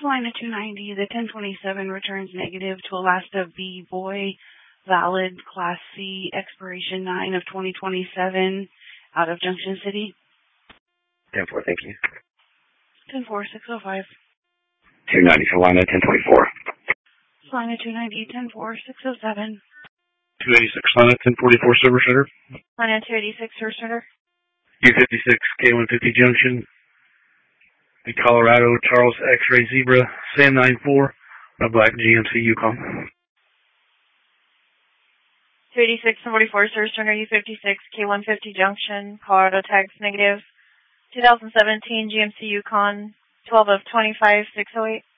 Line of 290, the 1027 returns negative to Alaska V. Boy, valid Class C, expiration 9 of 2027, out of Junction City. 10-4, thank you. 10-4, 605. 290 for line of 1024. Line of 290, 10-4, 607. 286, line of 1044, Silver Shutter. Line of 286, Silver Shutter. U56, K150 Junction. The Colorado Charles X-Ray Zebra, Sam 94, a black GMC Yukon. 286, 44, Silver Shutter, U56, K150 Junction, Colorado tags negative. 2017 GMC Yukon, 12 of 25, 608.